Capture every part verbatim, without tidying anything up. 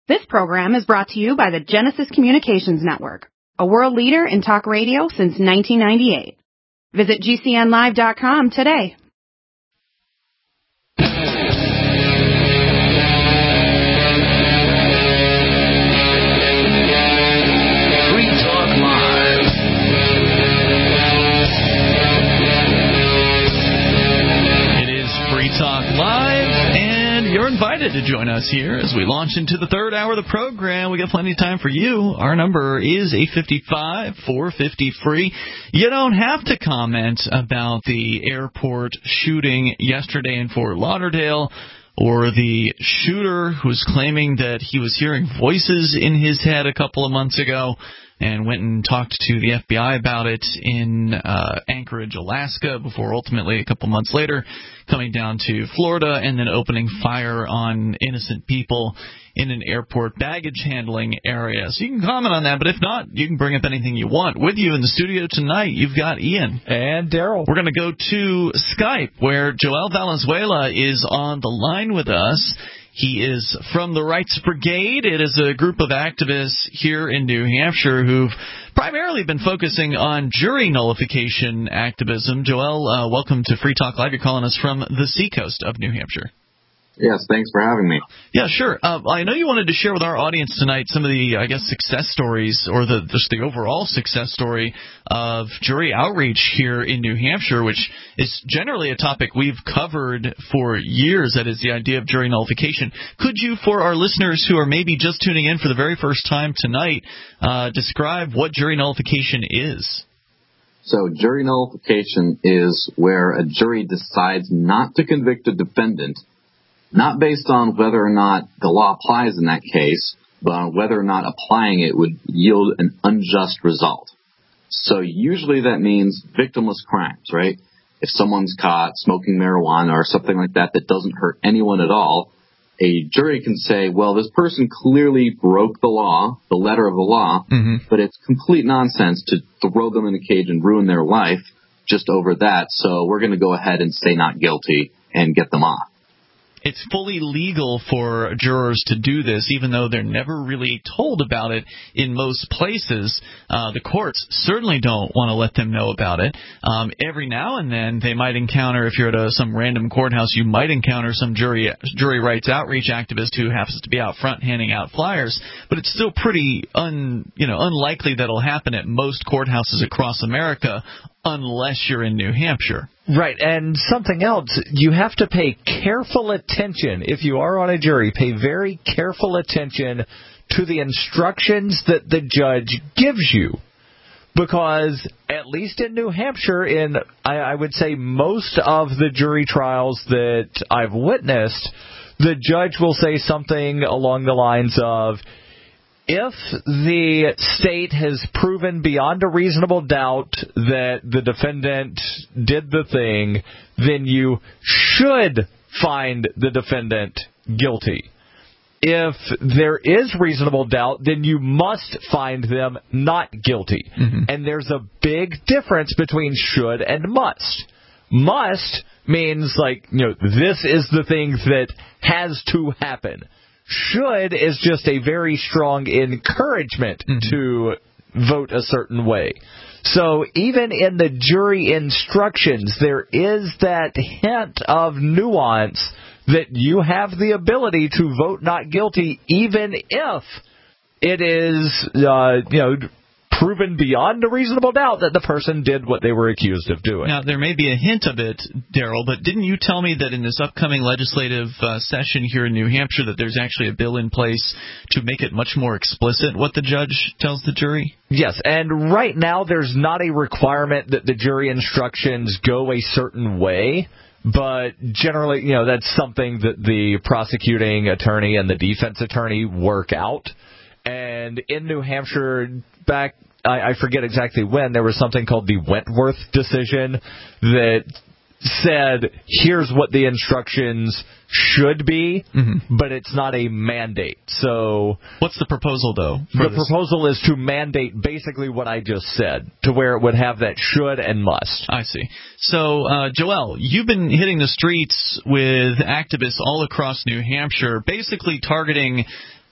This program is brought to you by the Genesis Communications Network, a world leader in talk radio since nineteen ninety-eight. Visit G C N live dot com today. Free Talk Live. It is Free Talk Live, and you're invited to join us here as we launch into the third hour of the program. We got plenty of time for you. Our number is eight five five, four five zero, free. You don't have to comment about the airport shooting yesterday in Fort Lauderdale, or the shooter who's claiming that he was hearing voices in his head a couple of months ago and went and talked to the F B I about it in uh, Anchorage, Alaska, before ultimately a couple months later coming down to Florida and then opening fire on innocent people in an airport baggage handling area. So you can comment on that, but if not, you can bring up anything you want. With you in the studio tonight, you've got Ian. And Daryl. We're going to go to Skype, where Joel Valenzuela is on the line with us. He is from the Rights Brigade. It is a group of activists here in New Hampshire who've primarily been focusing on jury nullification activism. Joel, uh, welcome to Free Talk Live. You're calling us from the seacoast of New Hampshire. Yes, thanks for having me. Yeah, sure. Uh, I know you wanted to share with our audience tonight some of the, I guess, success stories, or the just the overall success story of jury outreach here in New Hampshire, which is generally a topic we've covered for years. That is the idea of jury nullification. Could you, for our listeners who are maybe just tuning in for the very first time tonight, uh, describe what jury nullification is? So jury nullification is where a jury decides not to convict a defendant, not based on whether or not the law applies in that case, but on whether or not applying it would yield an unjust result. So usually that means victimless crimes, right? If someone's caught smoking marijuana or something like that that doesn't hurt anyone at all, a jury can say, well, this person clearly broke the law, the letter of the law, mm-hmm. but it's complete nonsense to throw them in a cage and ruin their life just over that, so we're going to go ahead and say not guilty and get them off. It's fully legal for jurors to do this, even though they're never really told about it in most places. Uh, the courts certainly don't want to let them know about it. Um, every now and then they might encounter, if you're at a, some random courthouse, you might encounter some jury jury rights outreach activist who happens to be out front handing out flyers. But it's still pretty un, you know, unlikely that it'll happen at most courthouses across America, unless you're in New Hampshire. Right, and something else, you have to pay careful attention. If you are on a jury, pay very careful attention to the instructions that the judge gives you. Because, at least in New Hampshire, in, I, I would say, most of the jury trials that I've witnessed, the judge will say something along the lines of, if the state has proven beyond a reasonable doubt that the defendant did the thing, then you should find the defendant guilty. If there is reasonable doubt, then you must find them not guilty. Mm-hmm. And there's a big difference between should and must. Must means, like, you know, this is the thing that has to happen. Should is just a very strong encouragement mm-hmm. to vote a certain way. So even in the jury instructions, there is that hint of nuance that you have the ability to vote not guilty, even if it is, uh, you know, proven beyond a reasonable doubt that the person did what they were accused of doing. Now, there may be a hint of it, Daryl, but didn't you tell me that in this upcoming legislative uh, session here in New Hampshire that there's actually a bill in place to make it much more explicit what the judge tells the jury? Yes, and right now there's not a requirement that the jury instructions go a certain way. But generally, you know, that's something that the prosecuting attorney and the defense attorney work out. And in New Hampshire, back, I, I forget exactly when, there was something called the Wentworth decision that said, here's what the instructions should be, mm-hmm. but it's not a mandate. So what's the proposal, though? The this? proposal is to mandate basically what I just said, to where it would have that should and must. I see. So, uh, Joel, you've been hitting the streets with activists all across New Hampshire, basically targeting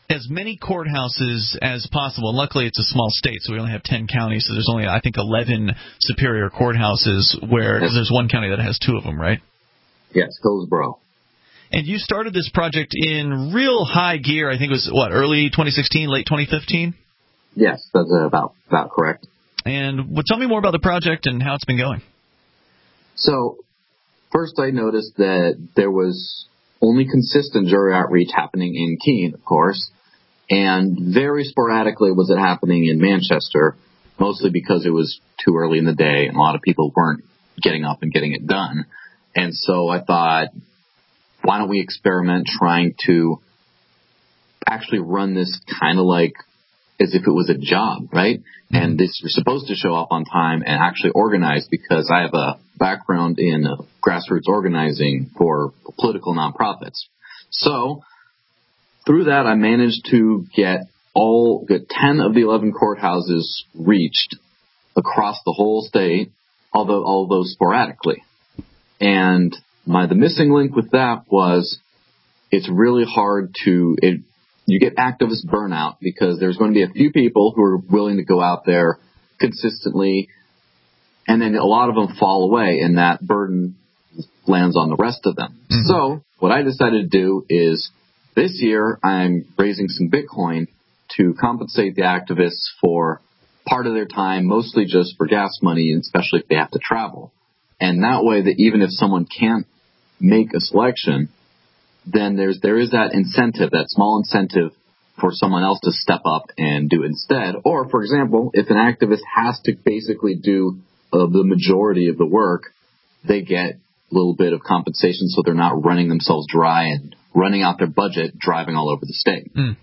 as many courthouses as possible. And luckily, it's a small state, so we only have ten counties. So there's only, I think, eleven superior courthouses where yes. there's one county that has two of them, right? Yes, Hillsborough. And you started this project in real high gear. I think it was, what, early twenty sixteen, late twenty fifteen? Yes, that's about, about correct. And well, tell me more about the project and how it's been going. So, first I noticed that there was only consistent jury outreach happening in Keene, of course, and very sporadically was it happening in Manchester, mostly because it was too early in the day and a lot of people weren't getting up and getting it done. And so I thought, why don't we experiment trying to actually run this kind of like as if it was a job, right? Mm-hmm. And this, you're supposed to show up on time and actually organize, because I have a background in uh, grassroots organizing for political nonprofits. So through that, I managed to get all get ten of the eleven courthouses reached across the whole state, although although sporadically. And my the missing link with that was it's really hard to it, you get activist burnout, because there's going to be a few people who are willing to go out there consistently, and then a lot of them fall away, and that burden lands on the rest of them. Mm-hmm. So what I decided to do is this year I'm raising some Bitcoin to compensate the activists for part of their time, mostly just for gas money, and especially if they have to travel. And that way that even if someone can't make a selection, then there's there is that incentive, that small incentive for someone else to step up and do it instead. Or, for example, if an activist has to basically do uh, the majority of the work, they get a little bit of compensation so they're not running themselves dry and running out their budget driving all over the state. Mm.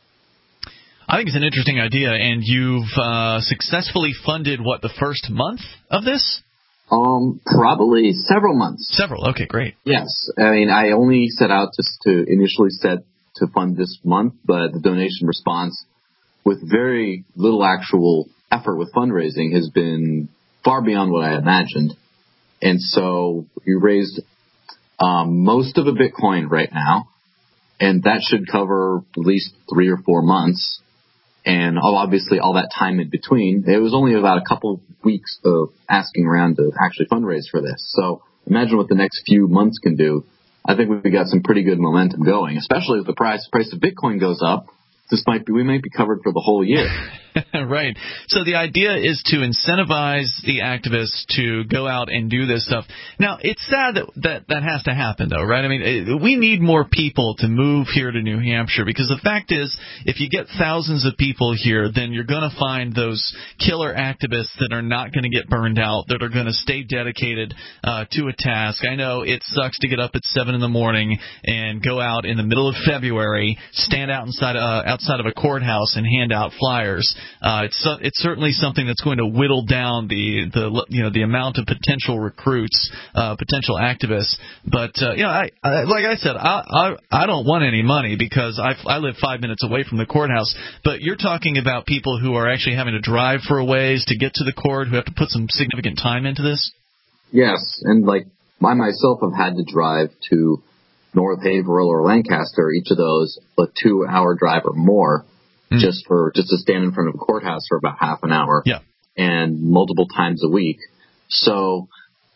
I think it's an interesting idea, and you've uh, successfully funded, what, the first month of this? Um, probably several months. Several. Okay, great. Yes. I mean, I only set out just to initially set to fund this month, but the donation response with very little actual effort with fundraising has been far beyond what I imagined. And so we raised um, most of the Bitcoin right now, and that should cover at least three or four months. And obviously all that time in between. It was only about a couple weeks of asking around to actually fundraise for this. So imagine what the next few months can do. I think we've got some pretty good momentum going, especially if the price price of Bitcoin goes up. This might be we might be covered for the whole year. Right. So the idea is to incentivize the activists to go out and do this stuff. Now, it's sad that that, that has to happen, though, right? I mean, it, we need more people to move here to New Hampshire, because the fact is, if you get thousands of people here, then you're going to find those killer activists that are not going to get burned out, that are going to stay dedicated uh, to a task. I know it sucks to get up at seven in the morning and go out in the middle of February, stand out inside uh, outside of a courthouse and hand out flyers. Uh, it's it's certainly something that's going to whittle down the the you know the amount of potential recruits, uh, potential activists. But uh, you know, I, I like I said, I, I I don't want any money because I I live five minutes away from the courthouse. But you're talking about people who are actually having to drive for a ways to get to the court, who have to put some significant time into this. Yes, and like I myself have had to drive to North Haverhill or Lancaster, each of those a two-hour drive or more. Mm. Just for just to stand in front of a courthouse for about half an hour, yeah, and multiple times a week. So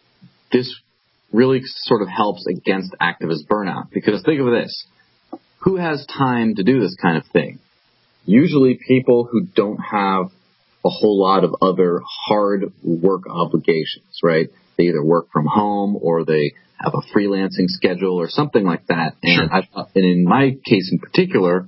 this really sort of helps against activist burnout, because think of this: who has time to do this kind of thing? Usually, people who don't have a whole lot of other hard work obligations, right? They either work from home or they have a freelancing schedule or something like that. And, sure. I, and in my case in particular,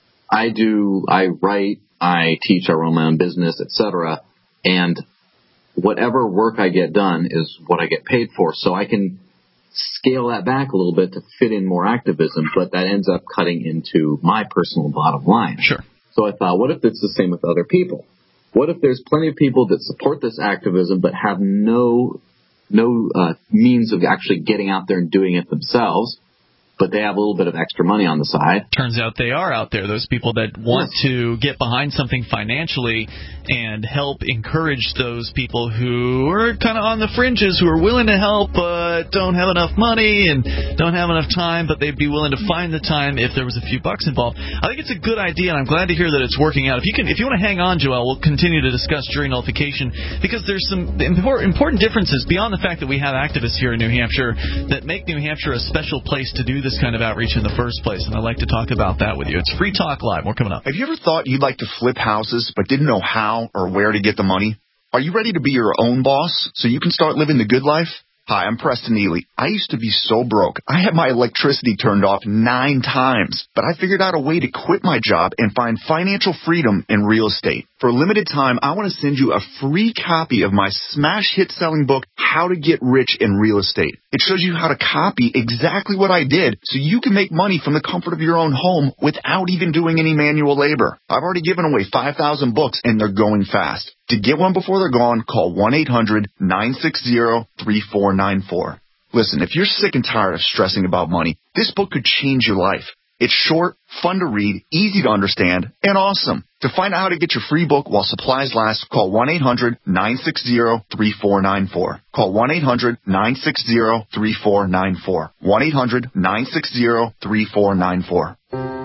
I do, I write, I teach, I run my own business, et cetera. And whatever work I get done is what I get paid for. So I can scale that back a little bit to fit in more activism, but that ends up cutting into my personal bottom line. Sure. So I thought, what if it's the same with other people? What if there's plenty of people that support this activism but have no no uh, means of actually getting out there and doing it themselves? but they have a little bit of extra money on the side. Turns out they are out there, those people that want yes. to get behind something financially and help encourage those people who are kind of on the fringes, who are willing to help but don't have enough money and don't have enough time, but they'd be willing to find the time if there was a few bucks involved. I think it's a good idea, and I'm glad to hear that it's working out. If you can, if you want to hang on, Joel, we'll continue to discuss jury nullification, because there's some important differences beyond the fact that we have activists here in New Hampshire that make New Hampshire a special place to do this kind of outreach in the first place, and I'd like to talk about that with you. It's Free Talk Live. More coming up. Have you ever thought you'd like to flip houses but didn't know how or where to get the money? Are you ready to be your own boss so you can start living the good life? Hi, I'm Preston Neely. I used to be so broke. I had my electricity turned off nine times, but I figured out a way to quit my job and find financial freedom in real estate. For a limited time, I want to send you a free copy of my smash hit selling book, How to Get Rich in Real Estate. It shows you how to copy exactly what I did so you can make money from the comfort of your own home without even doing any manual labor. I've already given away five thousand books, and they're going fast. To get one before they're gone, call one eight hundred nine six zero three four nine four. Listen, if you're sick and tired of stressing about money, this book could change your life. It's short, fun to read, easy to understand, and awesome. To find out how to get your free book while supplies last, call one eight hundred nine six zero three four nine four. Call one eight hundred nine six zero three four nine four. one eight hundred nine six zero three four nine four.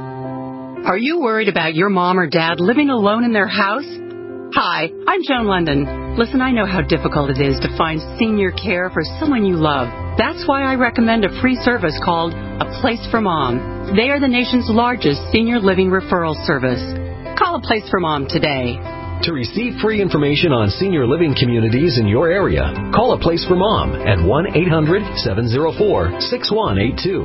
Are you worried about your mom or dad living alone in their house? Hi, I'm Joan London. Listen, I know how difficult it is to find senior care for someone you love. That's why I recommend a free service called A Place for Mom. They are the nation's largest senior living referral service. Call A Place for Mom today. To receive free information on senior living communities in your area, call A Place for Mom at one eight hundred seven zero four six one eight two.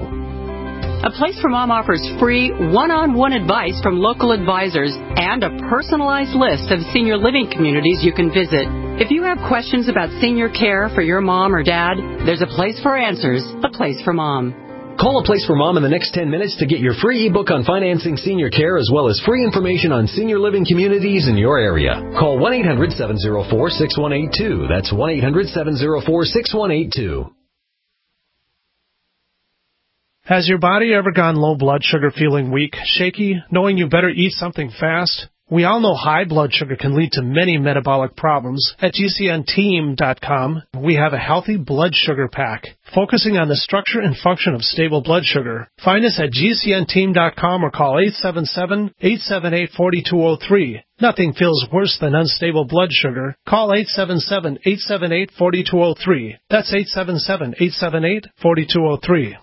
A Place for Mom offers free one-on-one advice from local advisors and a personalized list of senior living communities you can visit. If you have questions about senior care for your mom or dad, there's a place for answers, A Place for Mom. Call A Place for Mom in the next ten minutes to get your free ebook on financing senior care, as well as free information on senior living communities in your area. Call one eight hundred seven zero four six one eight two. That's one eight hundred seven zero four six one eight two. Has your body ever gone low blood sugar, feeling weak, shaky, knowing you better eat something fast? We all know high blood sugar can lead to many metabolic problems. At G C N team dot com, we have a healthy blood sugar pack, focusing on the structure and function of stable blood sugar. Find us at G C N team dot com or call eight seven seven, eight seven eight, four two zero three. Nothing feels worse than unstable blood sugar. Call eight seven seven, eight seven eight, four two zero three. That's eight seven seven, eight seven eight, four two zero three.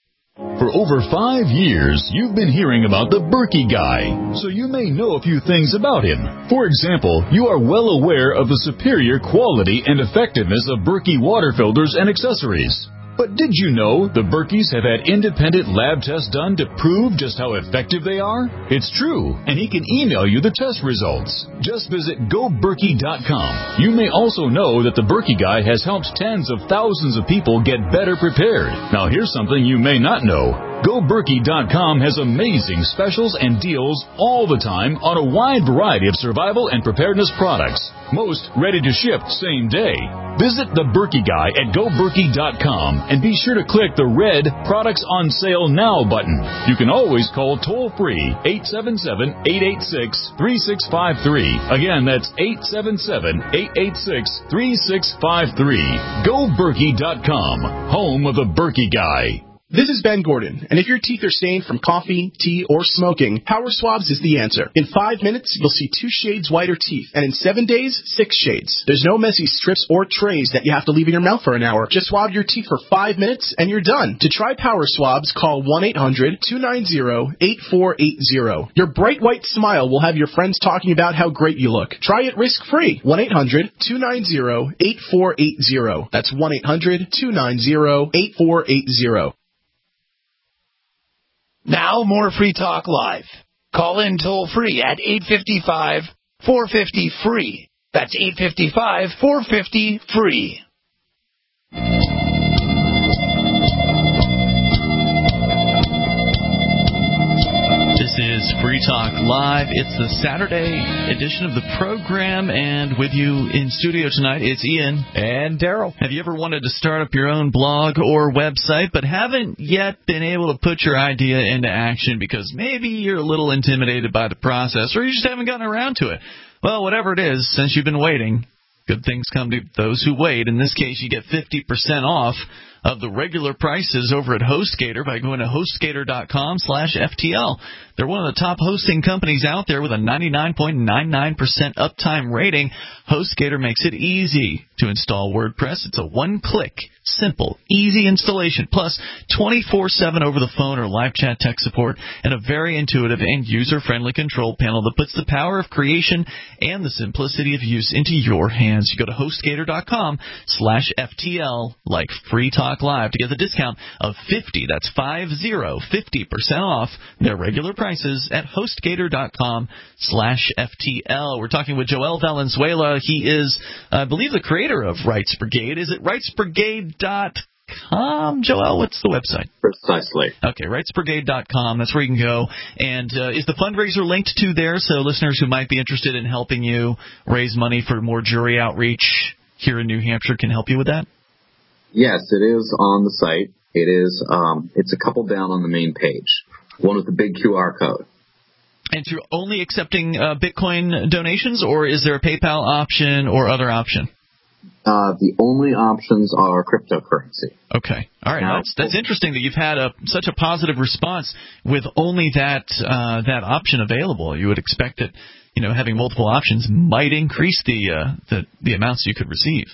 For over five years, you've been hearing about the Berkey Guy, so you may know a few things about him. For example, you are well aware of the superior quality and effectiveness of Berkey water filters and accessories. But did you know the Berkeys have had independent lab tests done to prove just how effective they are? It's true, and he can email you the test results. Just visit go berkey dot com. You may also know that the Berkey Guy has helped tens of thousands of people get better prepared. Now here's something you may not know. go berkey dot com has amazing specials and deals all the time on a wide variety of survival and preparedness products. Most ready to ship same day. Visit the Berkey Guy at go berkey dot com and be sure to click the red Products on Sale Now button. You can always call toll-free eight seven seven, eight eight six, three six five three. Again, that's eight seven seven, eight eight six, three six five three. go berkey dot com, home of the Berkey Guy. This is Ben Gordon, and if your teeth are stained from coffee, tea, or smoking, Power Swabs is the answer. In five minutes, you'll see two shades whiter teeth, and in seven days, six shades. There's no messy strips or trays that you have to leave in your mouth for an hour. Just swab your teeth for five minutes, and you're done. To try Power Swabs, call one eight hundred two nine zero eight four eight zero. Your bright white smile will have your friends talking about how great you look. Try it risk-free. one eight hundred two nine zero eight four eight zero. That's one eight hundred two nine zero eight four eight zero. Now, more Free Talk Live. Call in toll-free at eight five five, four five zero, F R E E. That's eight five five, four five zero, F R E E. This is Free Free Talk Live. It's the Saturday edition of the program, and with you in studio tonight, it's Ian. And Daryl. Have you ever wanted to start up your own blog or website, but haven't yet been able to put your idea into action because maybe you're a little intimidated by the process, or you just haven't gotten around to it? Well, whatever it is, since you've been waiting, good things come to those who wait. In this case, you get fifty percent off of the regular prices over at HostGator by going to HostGator.com slash FTL. They're one of the top hosting companies out there with a ninety-nine point nine nine percent uptime rating. HostGator makes it easy to install WordPress. It's a one-click, simple, easy installation, plus twenty-four seven over the phone or live chat tech support, and a very intuitive and user-friendly control panel that puts the power of creation and the simplicity of use into your hands. You go to HostGator.com slash FTL, like Free Talk Live, to get the discount of fifty, that's five zero, fifty percent off their regular prices at HostGator.com slash FTL. We're talking with Joel Valenzuela. He is, I believe, the creator of Rights Brigade. Is it rights brigade dot com? Joel, what's the website? Precisely. Okay, rights brigade dot com. That's where you can go. And uh, is the fundraiser linked to there, so listeners who might be interested in helping you raise money for more jury outreach here in New Hampshire can help you with that? Yes, it is on the site. It is. Um, it's a couple down on the main page. One with the big Q R code. And you're only accepting uh, Bitcoin donations, or is there a PayPal option or other option? Uh, the only options are cryptocurrency. Okay. All right. Now, that's that's interesting that you've had a such a positive response with only that uh, that option available. You would expect that, you know, having multiple options might increase the uh, the the amounts you could receive.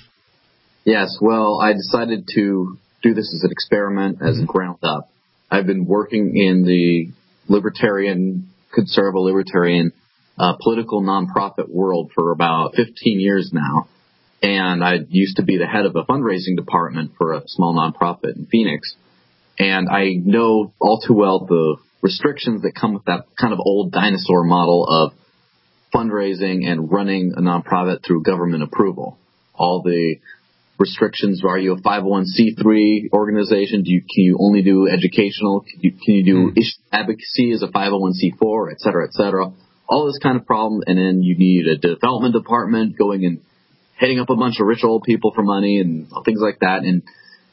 Yes. Well, I decided to do this as an experiment, as a ground up. I've been working in the libertarian, conservative libertarian, uh, political nonprofit world for about fifteen years now. And I used to be the head of a fundraising department for a small nonprofit in Phoenix. And I know all too well the restrictions that come with that kind of old dinosaur model of fundraising and running a nonprofit through government approval. All the restrictions. Are you a five oh one c three organization? Do you, can you only do educational? Can you, can you do mm. issue advocacy as a five oh one c four, et cetera, et cetera? All this kind of problem. And then you need a development department going and heading up a bunch of rich old people for money and things like that. And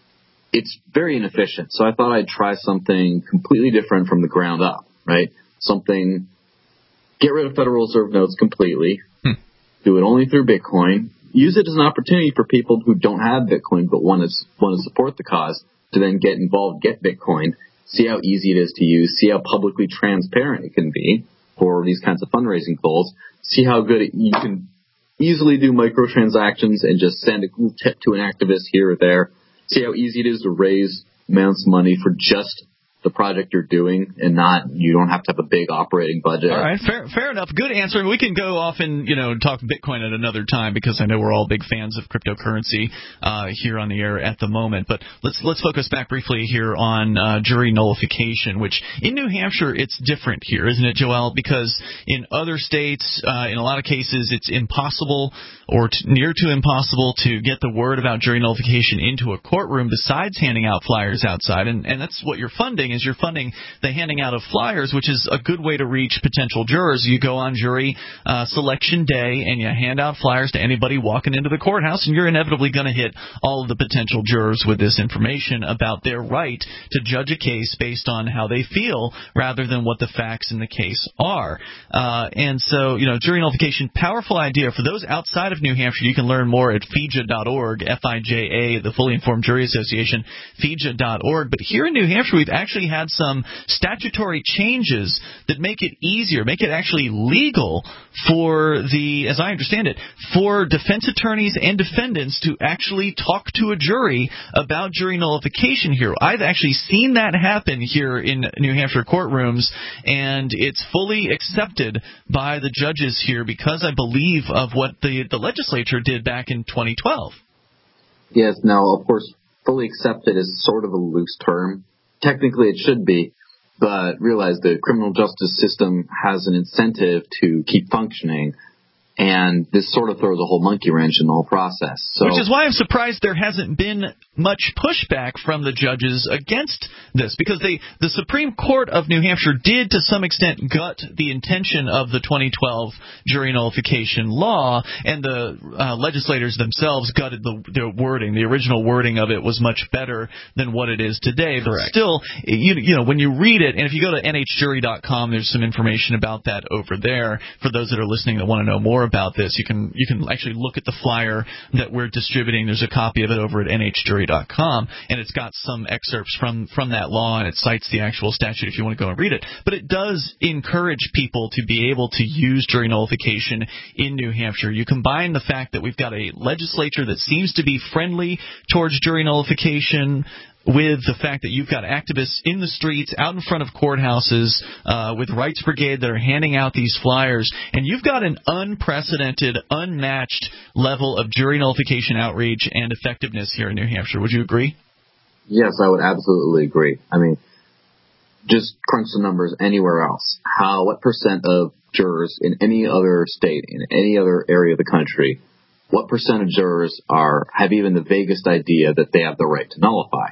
it's very inefficient. So I thought I'd try something completely different from the ground up, right? Something, get rid of Federal Reserve notes completely, hmm. do it only through Bitcoin. Use it as an opportunity for people who don't have Bitcoin but want to want to support the cause to then get involved, get Bitcoin, see how easy it is to use, see how publicly transparent it can be for these kinds of fundraising goals, see how good it, you can easily do microtransactions and just send a cool tip to an activist here or there, see how easy it is to raise amounts of money for just the project you're doing, and not, you don't have to have a big operating budget. All right, fair, fair enough. Good answer. We can go off and, you know, talk Bitcoin at another time because I know we're all big fans of cryptocurrency uh, here on the air at the moment. But let's let's focus back briefly here on uh, jury nullification, which in New Hampshire it's different here, isn't it, Joel? Because in other states, uh, in a lot of cases, it's impossible or t- near to impossible to get the word about jury nullification into a courtroom besides handing out flyers outside, and, and that's what you're funding. Is you're funding the handing out of flyers, which is a good way to reach potential jurors. You go on jury uh, selection day and you hand out flyers to anybody walking into the courthouse, and you're inevitably going to hit all of the potential jurors with this information about their right to judge a case based on how they feel rather than what the facts in the case are. Uh, and so, you know, jury nullification, powerful idea. For those outside of New Hampshire, you can learn more at F I J A dot org, F I J A, the Fully Informed Jury Association, F I J A dot org. But here in New Hampshire, we've actually had some statutory changes that make it easier, make it actually legal for the, as I understand it, for defense attorneys and defendants to actually talk to a jury about jury nullification here. I've actually seen that happen here in New Hampshire courtrooms, and it's fully accepted by the judges here because I believe of what the, the legislature did back in twenty twelve. Yes, now, of course, fully accepted is sort of a loose term. Technically, it should be, but realize the criminal justice system has an incentive to keep functioning And this sort of throws a whole monkey wrench in the whole process. So, Which is why I'm surprised there hasn't been much pushback from the judges against this, because they, the Supreme Court of New Hampshire did to some extent gut the intention of the twenty twelve jury nullification law, and the uh, legislators themselves gutted the, the wording. The original wording of it was much better than what it is today. But Correct. still, you, you know, when you read it, and if you go to N H jury dot com, there's some information about that over there for those that are listening that want to know more about this. You can you can actually look at the flyer that we're distributing. There's a copy of it over at N H jury dot com, and it's got some excerpts from, from that law, and it cites the actual statute if you want to go and read it. But it does encourage people to be able to use jury nullification in New Hampshire. You combine the fact that we've got a legislature that seems to be friendly towards jury nullification with the fact that you've got activists in the streets, out in front of courthouses, uh, with Rights Brigade that are handing out these flyers, and you've got an unprecedented, unmatched level of jury nullification outreach and effectiveness here in New Hampshire. Would you agree? Yes, I would absolutely agree. I mean, just crunch the numbers anywhere else. How, what percent of jurors in any other state, in any other area of the country, what percent of jurors are have even the vaguest idea that they have the right to nullify?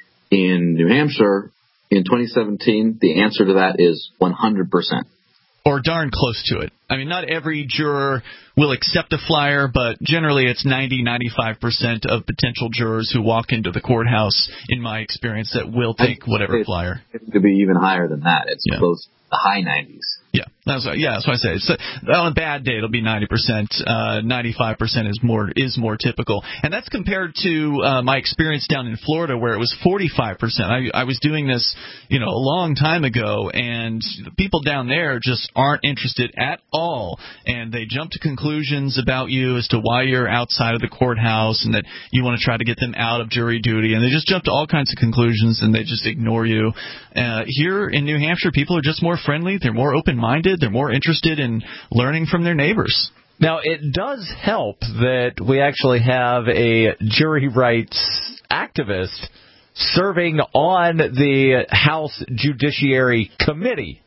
In New Hampshire, in twenty seventeen, the answer to that is one hundred percent. Or darn close to it. I mean, not every juror will accept a flyer, but generally it's ninety, ninety-five percent of potential jurors who walk into the courthouse, in my experience, that will take whatever it's, flyer. It could be even higher than that. It's yeah. close to the high nineties. Yeah, that's what, yeah, that's what I say. It's, uh, on a bad day, it'll be ninety percent. Uh, ninety-five percent is more is more typical, and that's compared to uh, my experience down in Florida, where it was forty-five percent. I, I was doing this, you know, a long time ago, and the people down there just aren't interested at all, and they jump to conclusions about you as to why you're outside of the courthouse, and that you want to try to get them out of jury duty, and they just jump to all kinds of conclusions, and they just ignore you. Uh, here in New Hampshire, people are just more friendly. They're more open-minded. They're more interested in learning from their neighbors. Now, it does help that we actually have a jury rights activist serving on the House Judiciary Committee.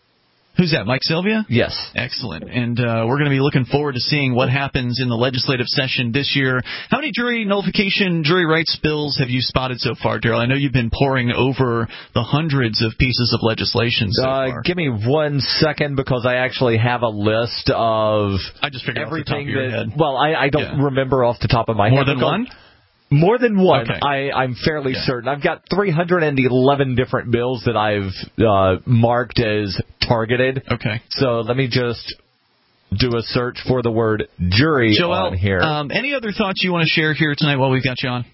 Who's that, Mike Sylvia? Yes. Excellent. And uh, we're going to be looking forward to seeing what happens in the legislative session this year. How many jury nullification, jury rights bills have you spotted so far, Daryl? I know you've been poring over the hundreds of pieces of legislation so uh, far. Give me one second, because I actually have a list of I just figured everything off the top of your that, head. Well, I, I don't yeah. remember off the top of my More head. More than one? More than one, okay. I, I'm fairly yeah. certain. I've got three hundred eleven different bills that I've uh, marked as targeted. Okay. So let me just do a search for the word jury Joel, on here. Um, any other thoughts you want to share here tonight while we've got you on?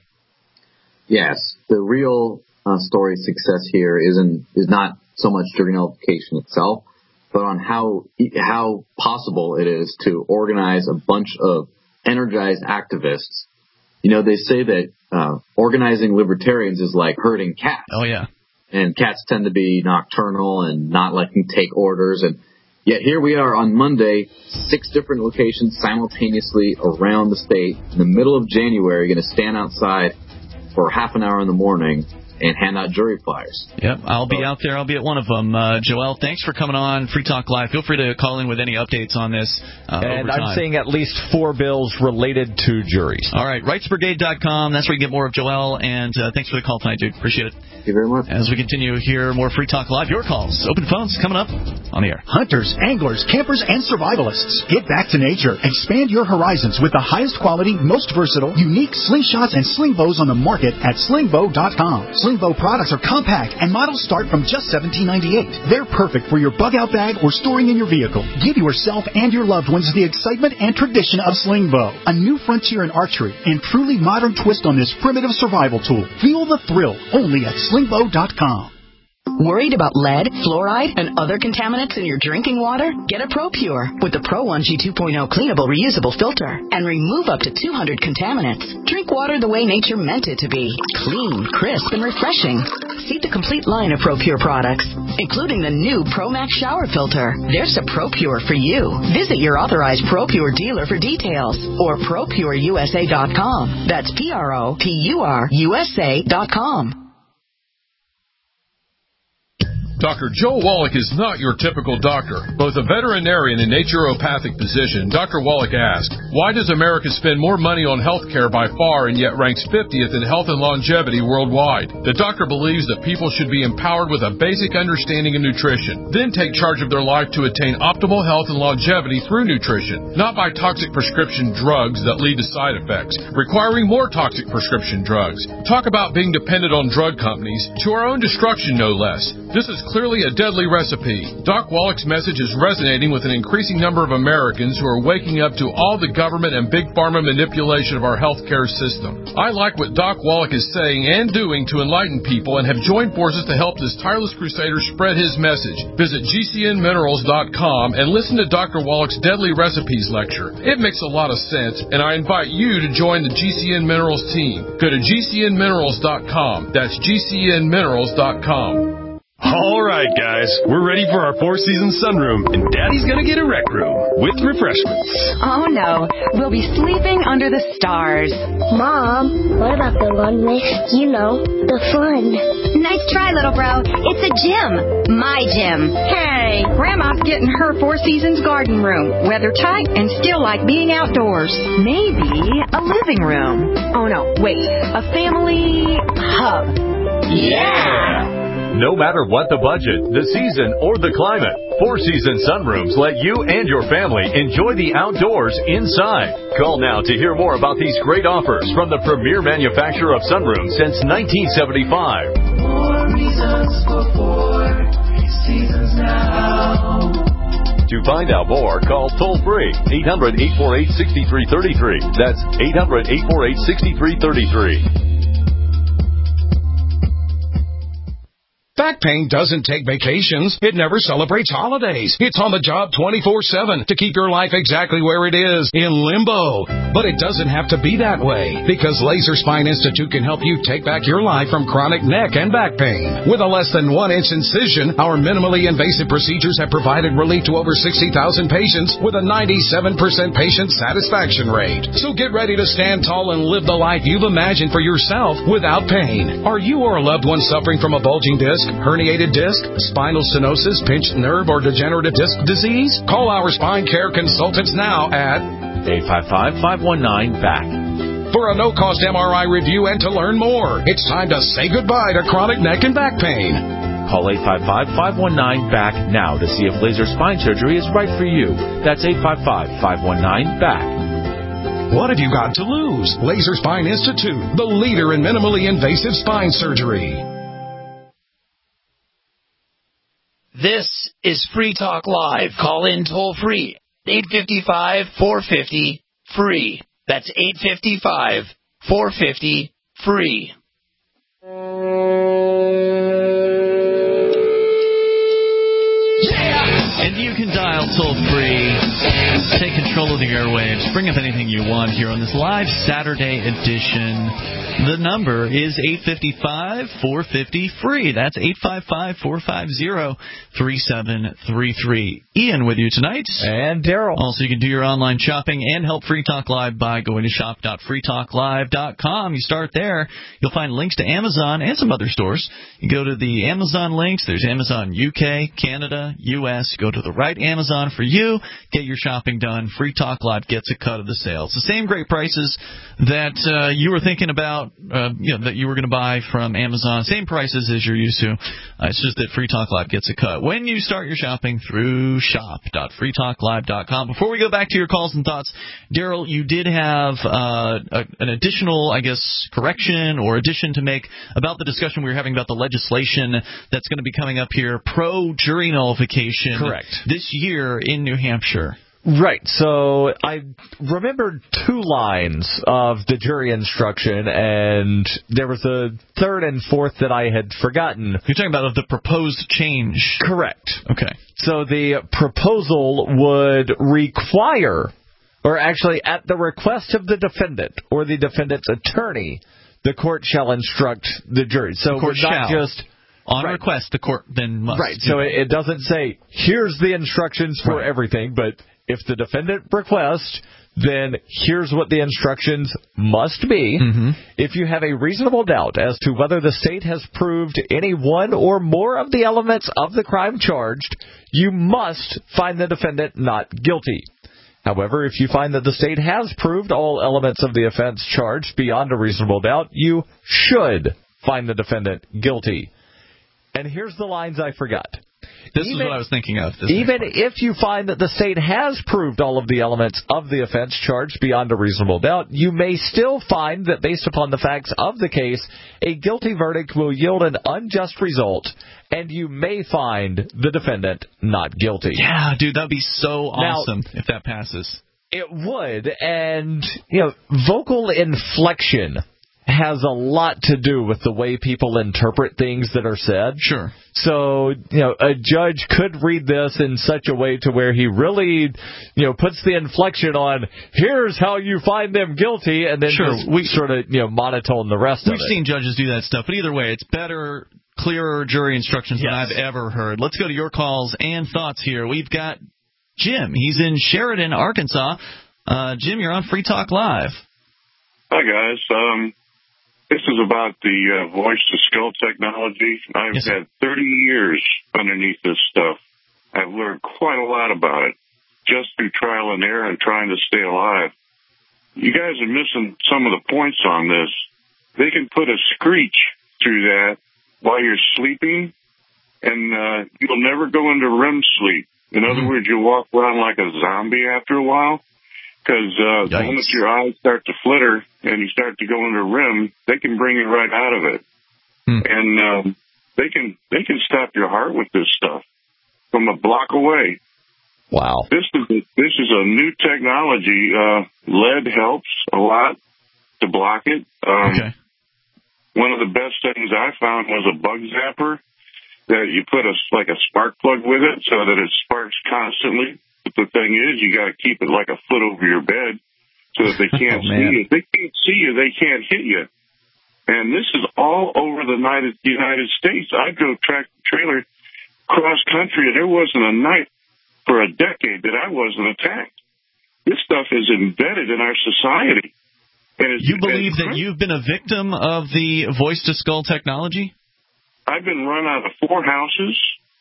Yes. The real uh, story of success here isn't is not so much jury nullification itself, but on how how possible it is to organize a bunch of energized activists. You know, they say that uh, organizing libertarians is like herding cats. Oh, yeah. And cats tend to be nocturnal and not liking to take orders. And yet here we are on Monday, six different locations simultaneously around the state. In the middle of January, going to stand outside for half an hour in the morning and hand out jury flyers. Yep, I'll be out there. I'll be at one of them. Uh, Joel, thanks for coming on Free Talk Live. Feel free to call in with any updates on this uh, And over time. I'm seeing at least four bills related to juries. All right, rights brigade dot com. That's where you get more of Joel. And uh, thanks for the call tonight, dude. Appreciate it. Thank you very much. As we continue here, more Free Talk Live. Your calls. Open phones coming up on the air. Hunters, anglers, campers, and survivalists. Get back to nature. Expand your horizons with the highest quality, most versatile, unique slingshots and sling bows on the market at sling bow dot com. Sling bow products are compact, and models start from just seventeen ninety-eight. They're perfect for your bug-out bag or storing in your vehicle. Give yourself and your loved ones the excitement and tradition of sling bow, a new frontier in archery and truly modern twist on this primitive survival tool. Feel the thrill only at sling bow dot com. Worried about lead, fluoride, and other contaminants in your drinking water? Get a ProPure with the Pro one G two point oh cleanable reusable filter and remove up to two hundred contaminants. Drink water the way nature meant it to be. Clean, crisp, and refreshing. See the complete line of ProPure products, including the new ProMax shower filter. There's a ProPure for you. Visit your authorized ProPure dealer for details or pro pure U S A dot com. That's P R O P U R U S A dot com. Doctor Joe Wallach is not your typical doctor. Both a veterinarian and naturopathic physician, Doctor Wallach asked, why does America spend more money on health care by far and yet ranks fiftieth in health and longevity worldwide? The doctor believes that people should be empowered with a basic understanding of nutrition, then take charge of their life to attain optimal health and longevity through nutrition, not by toxic prescription drugs that lead to side effects, requiring more toxic prescription drugs. Talk about being dependent on drug companies, to our own destruction no less. This is clearly a deadly recipe. Doc Wallach's message is resonating with an increasing number of Americans who are waking up to all the government and big pharma manipulation of our healthcare system. I like what Doc Wallach is saying and doing to enlighten people and have joined forces to help this tireless crusader spread his message. Visit G C N minerals dot com and listen to Doctor Wallach's Deadly Recipes lecture. It makes a lot of sense, and I invite you to join the G C N Minerals team. Go to G C N minerals dot com. That's G C N minerals dot com. All right, guys, we're ready for our Four Seasons sunroom, and Daddy's gonna get a rec room with refreshments. Oh, no. We'll be sleeping under the stars. Mom, what about the one next, you know, the fun? Nice try, little bro. It's a gym. My gym. Hey, Grandma's getting her Four Seasons garden room. Weather tight and still like being outdoors. Maybe a living room. Oh, no, wait. A family hub. Yeah! No matter what the budget, the season, or the climate, Four Seasons Sunrooms let you and your family enjoy the outdoors inside. Call now to hear more about these great offers from the premier manufacturer of sunrooms since nineteen seventy-five. More reasons for Four Seasons now. To find out more, call toll-free eight hundred, eight four eight, six three three three. That's eight hundred, eight four eight, six three three three. Back pain doesn't take vacations. It never celebrates holidays. It's on the job twenty-four seven to keep your life exactly where it is, in limbo. But it doesn't have to be that way, because Laser Spine Institute can help you take back your life from chronic neck and back pain. With a less than one inch incision, our minimally invasive procedures have provided relief to over sixty thousand patients with a ninety-seven percent patient satisfaction rate. So get ready to stand tall and live the life you've imagined for yourself without pain. Are you or a loved one suffering from a bulging disc, herniated disc, spinal stenosis, pinched nerve, or degenerative disc disease? Call our spine care consultants now at eight five five, five one nine, B A C for a no-cost M R I review and to learn more. It's time to say goodbye to chronic neck and back pain. Call eight five five, five one nine, B A C now to see if laser spine surgery is right for you. That's eight five five, five one nine, B A C. What have you got to lose? Laser Spine Institute, the leader in minimally invasive spine surgery. This is Free Talk Live. Call in toll free. eight five five, four five zero, free. That's eight five five, four five zero, free. And you can dial toll free, take control of the airwaves, bring up anything you want here on this live Saturday edition. The number is eight five five, four five zero, free. That's eight five five, four five zero, three seven three three. Ian with you tonight. And Daryl. Also, you can do your online shopping and help Free Talk Live by going to shop dot free talk live dot com. You start there. You'll find links to Amazon and some other stores. You go to the Amazon links. There's Amazon U K, Canada, U S. Go to the right Amazon for you. Get your shopping done. Free Talk Live gets a cut of the sale. It's the same great prices that uh, you were thinking about, uh, you know, that you were going to buy from Amazon. Same prices as you're used to. Uh, it's just that Free Talk Live gets a cut when you start your shopping through shop dot free talk live dot com. Before we go back to your calls and thoughts, Daryl, you did have uh, a, an additional, I guess, correction or addition to make about the discussion we were having about the legislation that's going to be coming up here, pro-jury nullification. Correct. This year in New Hampshire. Right. So I remembered two lines of the jury instruction, and there was a third and fourth that I had forgotten. You're talking about the proposed change. Correct. Okay. So the proposal would require, or actually at the request of the defendant or the defendant's attorney, the court shall instruct the jury. So the court we're not shall. just... On right. request, the court then must. Right. So it, it doesn't say, here's the instructions for right. everything, but If the defendant requests, then here's what the instructions must be. Mm-hmm. If you have a reasonable doubt as to whether the state has proved any one or more of the elements of the crime charged, you must find the defendant not guilty. However, if you find that the state has proved all elements of the offense charged beyond a reasonable doubt, you should find the defendant guilty. And here's the lines I forgot. This even, is what I was thinking of. This even if you find that the state has proved all of the elements of the offense charged beyond a reasonable doubt, you may still find that based upon the facts of the case, a guilty verdict will yield an unjust result, and you may find the defendant not guilty. Yeah, dude, that'd be so awesome now, if that passes. It would, and, you know, vocal inflection has a lot to do with the way people interpret things that are said. Sure. So, you know, a judge could read this in such a way to where he really, you know, puts the inflection on, here's how you find them guilty, and then sure. just we sort of, you know, monotone the rest of it. We've seen judges do that stuff, but either way, it's better, clearer jury instructions yes. than I've ever heard. Let's go to your calls and thoughts here. We've got Jim. He's in Sheridan, Arkansas. Uh, Jim, you're on Free Talk Live. Hi, guys. Um... This is about the uh, voice-to-skull technology. I've yes. had thirty years underneath this stuff. I've learned quite a lot about it just through trial and error and trying to stay alive. You guys are missing some of the points on this. They can put a screech through that while you're sleeping, and uh, you'll never go into R E M sleep. In other mm-hmm. words, you'll walk around like a zombie after a while. Because uh, the moment your eyes start to flitter and you start to go into R E M, they can bring you right out of it, hmm. and um, they can they can stop your heart with this stuff from a block away. Wow! This is a, this is a new technology. Uh, lead helps a lot to block it. Um, okay. One of the best things I found was a bug zapper that you put a like a spark plug with it so that it sparks constantly. But the thing is, you got to keep it like a foot over your bed so that they can't oh, see you. If they can't see you, they can't hit you. And this is all over the United, United States. I drove tractor trailer cross country, and there wasn't a night for a decade that I wasn't attacked. This stuff is embedded in our society. And it's, you believe that you've been a victim of the voice-to-skull technology? I've been run out of four houses.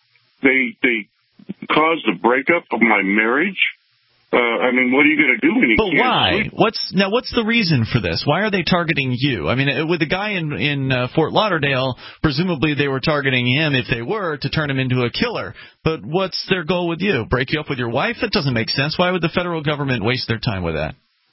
They they. caused the breakup of my marriage. Uh, I mean, what are you going to do when you but can't why? sleep? What's now? What's the reason for this? Why are they targeting you? I mean, with the guy in in uh, Fort Lauderdale, presumably they were targeting him if they were to turn him into a killer. But what's their goal with you? Break you up with your wife? That doesn't make sense. Why would the federal government waste their time with that?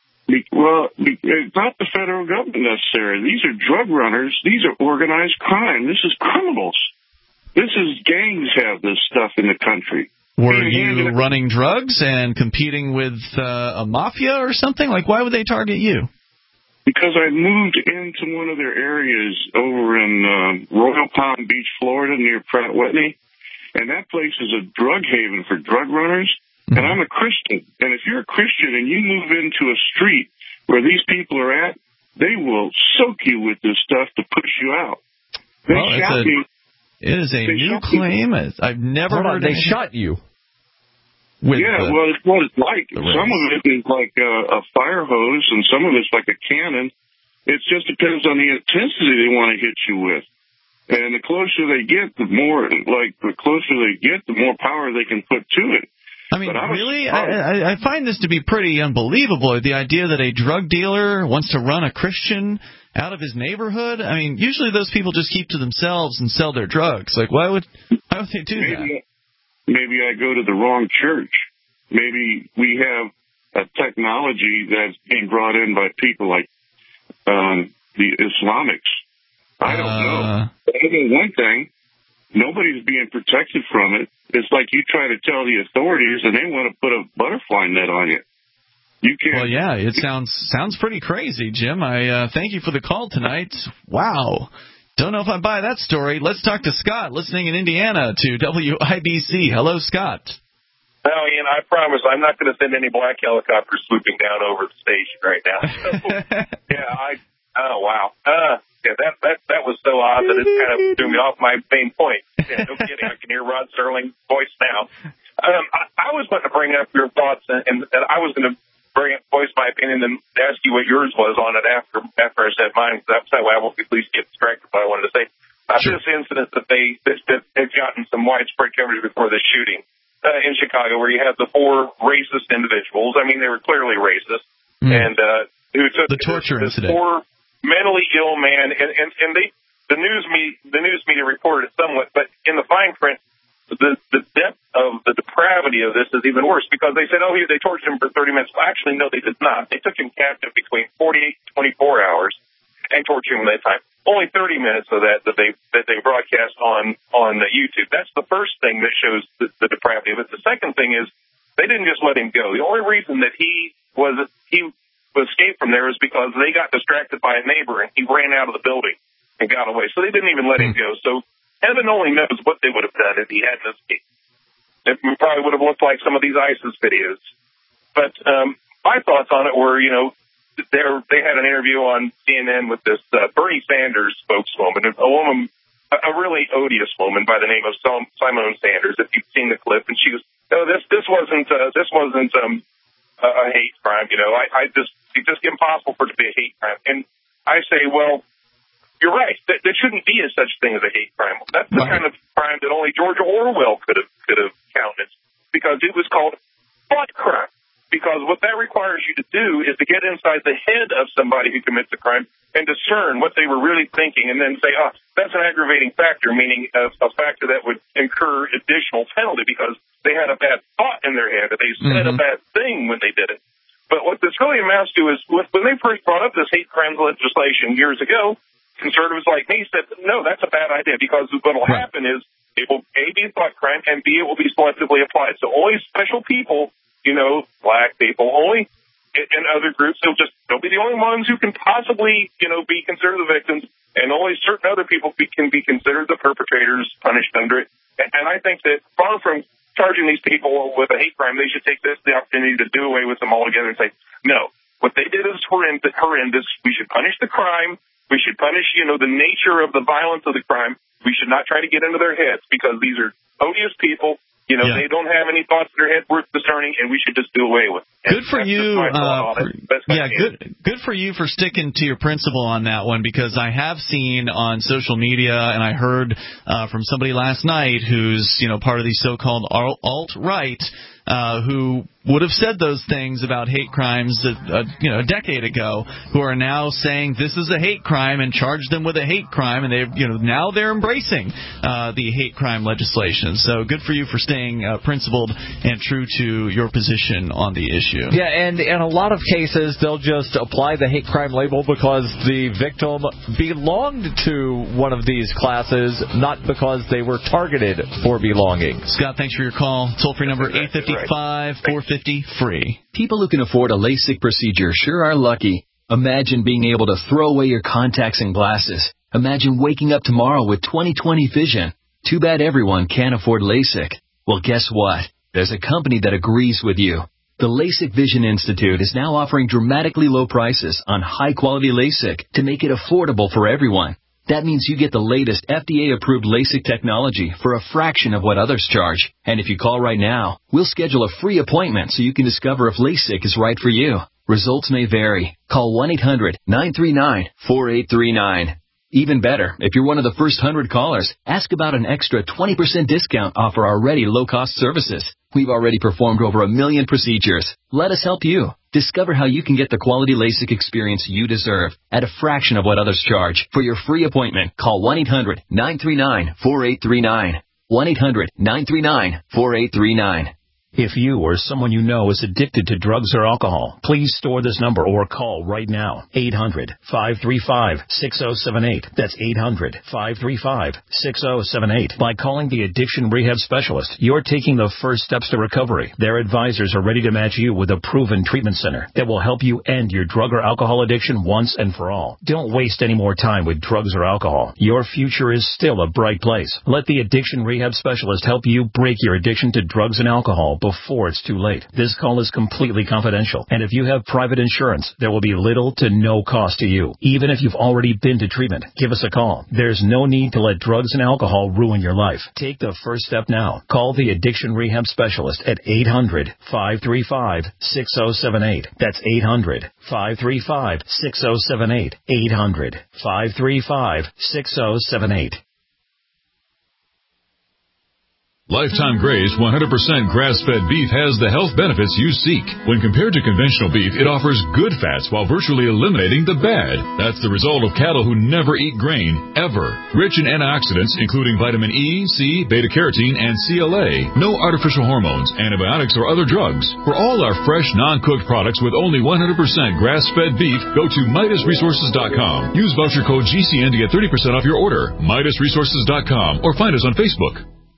Well, it's not the federal government necessarily. These are drug runners. These are organized crime. This is criminals. This is gangs have this stuff in the country. Were you running drugs and competing with uh, a mafia or something? Like, why would they target you? Because I moved into one of their areas over in uh, Royal Palm Beach, Florida, near Pratt Whitney. And that place is a drug haven for drug runners. Mm-hmm. And I'm a Christian. And if you're a Christian and you move into a street where these people are at, they will soak you with this stuff to push you out. They well, shot me. It is a they new claim. You. I've never Hold heard on, they anything. shot you. With yeah, the, well, it's what it's like. Some of it is like a, a fire hose, and some of it's like a cannon. It just depends on the intensity they want to hit you with. And the closer they get, the more, like, the closer they get, the more power they can put to it. I mean, I really? I, I find this to be pretty unbelievable, the idea that a drug dealer wants to run a Christian out of his neighborhood. I mean, usually those people just keep to themselves and sell their drugs. Like, why would, why would they do maybe, that? Maybe I go to the wrong church. Maybe we have a technology that's being brought in by people like um, the Islamics. I don't uh, know. But I know one thing. Nobody's being protected from it. It's like you try to tell the authorities, and they want to put a butterfly net on you. You can't. Well, yeah, it sounds sounds pretty crazy, Jim. I uh, thank you for the call tonight. Wow. Don't know if I buy that story. Let's talk to Scott, listening in Indiana to W I B C. Hello, Scott. No, Ian, I promise I'm not going to send any black helicopters swooping down over the station right now. So, yeah, I. Oh, wow. Uh, yeah, that, that that was so odd that it kind of threw me off my main point. Yeah, no kidding. I can hear Rod Sterling's voice now. Um, I, I was going to bring up your thoughts, and, and, and I was going to bring voice my opinion and ask you what yours was on it after after I said mine. That's that way I won't at least get distracted by what I wanted to say. Uh, sure. This incident that they that, that had gotten some widespread coverage before the shooting uh, in Chicago, where you had the four racist individuals. I mean, they were clearly racist, mm. and uh, who took the torture this, incident. This poor mentally ill man, and and, and they the news me the news media reported it somewhat, but in the fine print, the the depth of the depravity of this is even worse, because they said, oh, they tortured him for thirty minutes. Well, actually, no, they did not. They took him captive between forty-eight to twenty-four hours and tortured him that time. Only thirty minutes of that that they that they broadcast on on YouTube. That's the first thing that shows the, the depravity of it. The second thing is they didn't just let him go. The only reason that he was he escaped from there is because they got distracted by a neighbor and he ran out of the building and got away. So they didn't even let him go. So heaven only knows what they would have done if he hadn't escaped. It probably would have looked like some of these ISIS videos. But um, my thoughts on it were, you know, There, they had an interview on C N N with this uh, Bernie Sanders spokeswoman, a woman, a really odious woman by the name of Simone Sanders. If you've seen the clip, and she was, no, this this wasn't uh, this wasn't um, a, a hate crime. You know, I, I just it's just impossible for it to be a hate crime. And I say, well, you're right. There, there shouldn't be a such thing as a hate crime. That's the right. kind of crime that only George Orwell could have could have counted, because it was called thought crime. Because what that requires you to do is to get inside the head of somebody who commits a crime and discern what they were really thinking, and then say, oh, that's an aggravating factor, meaning a, a factor that would incur additional penalty because they had a bad thought in their head, or they said mm-hmm. a bad thing when they did it. But what this really amounts to is when they first brought up this hate crime legislation years ago, conservatives like me said, no, that's a bad idea, because what will right. happen is it will, A, be a thought crime, and B, it will be selectively applied. So only special people, you know, black people only, and other groups, they'll just, they'll be the only ones who can possibly, you know, be considered the victims, and only certain other people be, can be considered the perpetrators, punished under it. And, and I think that far from charging these people with a hate crime, they should take this the opportunity to do away with them altogether and say, no, what they did is horrendous, horrendous. We should punish the crime. We should punish, you know, the nature of the violence of the crime. We should not try to get into their heads, because these are odious people. You know, yeah. they don't have any thoughts in their head worth discerning, and we should just do away with it. Good for you. Uh, for, yeah, good good for you for sticking to your principle on that one, because I have seen on social media, and I heard uh, from somebody last night who's, you know, part of the so-called alt-right, uh, who would have said those things about hate crimes, uh, you know, a decade ago, who are now saying this is a hate crime and charge them with a hate crime, and they, you know, now they're embracing uh, the hate crime legislation. So good for you for staying uh, principled and true to your position on the issue. Yeah, and in a lot of cases, they'll just apply the hate crime label because the victim belonged to one of these classes, not because they were targeted for belonging. Scott, thanks for your call. Toll-free number eight five five, four fifty, free. People who can afford a LASIK procedure sure are lucky. Imagine being able to throw away your contacts and glasses. Imagine waking up tomorrow with twenty twenty vision. Too bad everyone can't afford LASIK. Well, guess what? There's a company that agrees with you. The LASIK Vision Institute is now offering dramatically low prices on high-quality LASIK to make it affordable for everyone. That means you get the latest F D A-approved LASIK technology for a fraction of what others charge. And if you call right now, we'll schedule a free appointment so you can discover if LASIK is right for you. Results may vary. Call one eight hundred, nine three nine, four eight three nine. Even better, if you're one of the first one hundred callers, ask about an extra twenty percent discount off our already low-cost services. We've already performed over a million procedures. Let us help you. Discover how you can get the quality LASIK experience you deserve at a fraction of what others charge. For your free appointment, call one eight hundred, nine three nine, four eight three nine. one eight hundred, nine three nine, four eight three nine. If you or someone you know is addicted to drugs or alcohol, please store this number or call right now. eight hundred, five three five, six oh seven eight. That's eight hundred, five three five, six oh seven eight. By calling the Addiction Rehab Specialist, you're taking the first steps to recovery. Their advisors are ready to match you with a proven treatment center that will help you end your drug or alcohol addiction once and for all. Don't waste any more time with drugs or alcohol. Your future is still a bright place. Let the Addiction Rehab Specialist help you break your addiction to drugs and alcohol before it's too late. This call is completely confidential, and if you have private insurance, there will be little to no cost to you. Even if you've already been to treatment, give us a call. There's no need to let drugs and alcohol ruin your life. Take the first step now. Call the Addiction Rehab Specialist at eight hundred, five three five, six oh seven eight. That's eight hundred, five three five, six oh seven eight. eight hundred, five three five, six oh seven eight. Lifetime Graze one hundred percent grass-fed beef has the health benefits you seek. When compared to conventional beef, it offers good fats while virtually eliminating the bad. That's the result of cattle who never eat grain, ever. Rich in antioxidants, including vitamin E, C, beta-carotene, and C L A. No artificial hormones, antibiotics, or other drugs. For all our fresh, non-cooked products with only one hundred percent grass-fed beef, go to Midas Resources dot com. Use voucher code G C N to get thirty percent off your order. Midas Resources dot com or find us on Facebook.